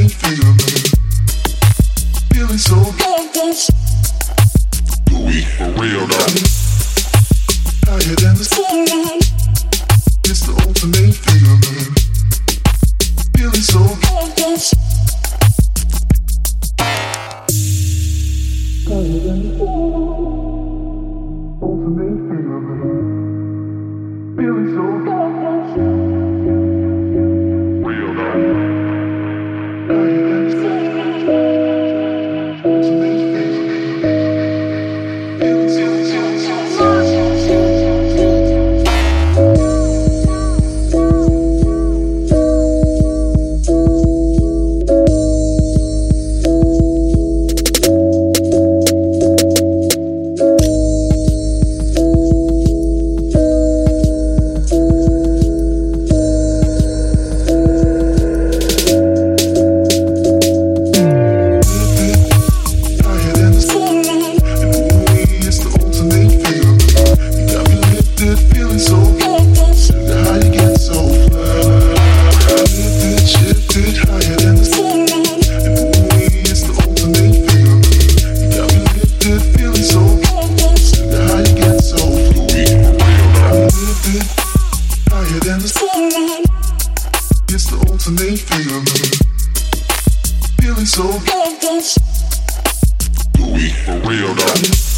ultimate feeling. Feeling so good. Weak for real though. Higher than the sun. It's the ultimate feeling. Feeling so good. Higher than the sun. Ultimate feeling. Feeling so good. Real though. Higher than the sun. Ultimate feeling. Feeling so good. It's the ultimate feeling. Feeling so good. Weak for real though.